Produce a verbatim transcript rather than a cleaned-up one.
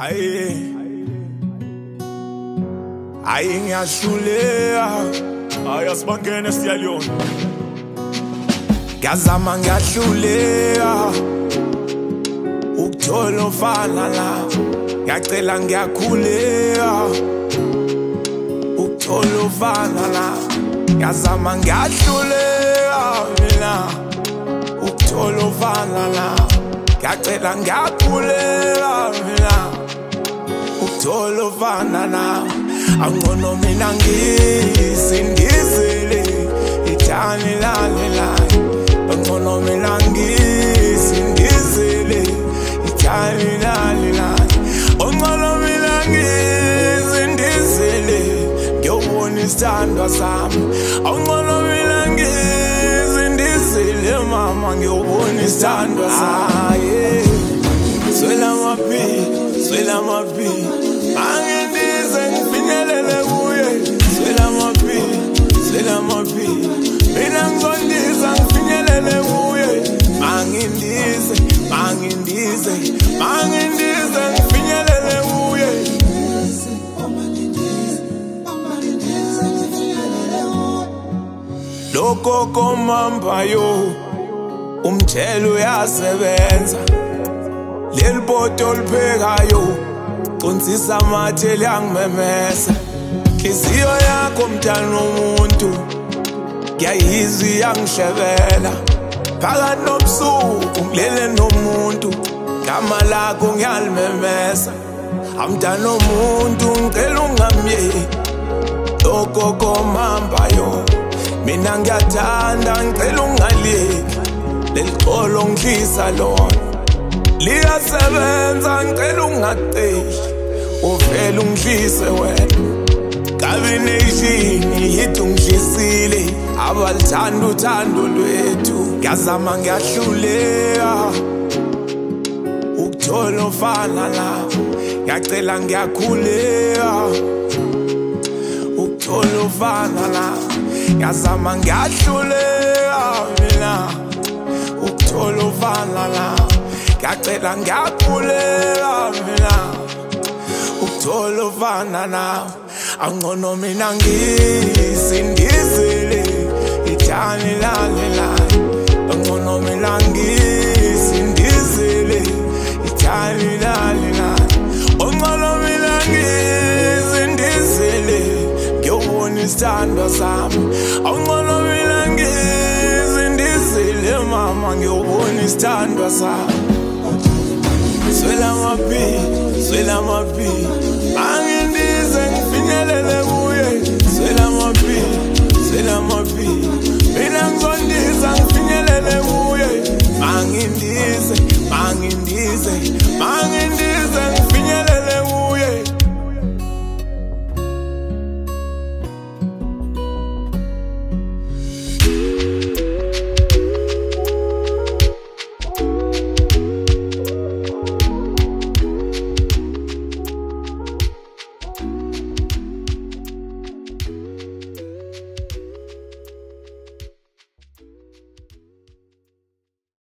Aye, aye ngiyashuleka, Ay, asibangene siyaliyona. ngiyazama ngiyahluleka ukuthola ofana la, ngiyacela ngiyakhuleka ukuthola ofana la, ngiyazama ngiyahluleka mina ukuthola ofana la, ngiyacela ngiyakhuleka mina ukuthola ofana la. Angcono mina ngisindizile ithani lalelayo, angcono mina ngisindizile ithani lalelayo, angcono mina ngisindizile ngiyobona isithandwa sami, angcono mina ngisindizile mama ngiyobona isithandwa sami. Swela mapi, swela mapi, mangendize ngifinyelele kuye. Swela mapi, swela mapi, mina ngizondiza ngifinyelele kuye. Mangendize, mangendize, mangendize ngifinyelele kuye. Lokho komamba yo, umthelo uyasebenza. Leli bhoto liphekayo qonsisa amathe liyangimemesa, inhliziyo yakho mntana womuntu ngiyayizwa iyangihlebela. Phakathi nobusuku ngilele nomuntu, igama lakho ngiyalimemesa. Amntana womuntu ngicela ungamyeki lokho komambayo, mina ngiyathanda ngicela ungaliyeki leli xolo ngidlisa lona. Liyasebenza ngicela ungaqeli, uvele ungidlise wena. Combination hit ungidlisile, abalithanda uthando lwethu. Ngiyazama ngiyahluleka ukuthola ofana la, ngiyacela ngiyakhuleka ukuthola ofana la, ngiyazama ngiyahluleka mina ukuthola ofana la, ngiyacela ngiyakhuleka mina ukuthola ofana nawe. Angcono mina ngisindizile ithani lalelayo, angcono mina ngisindizile ithani lalelayo, angcono mina ngisindizile ngiyobona isithandwa sami, angcono mina ngisindizile mama ngiyobona isithandwa sami. Swela mapi, swela mapi,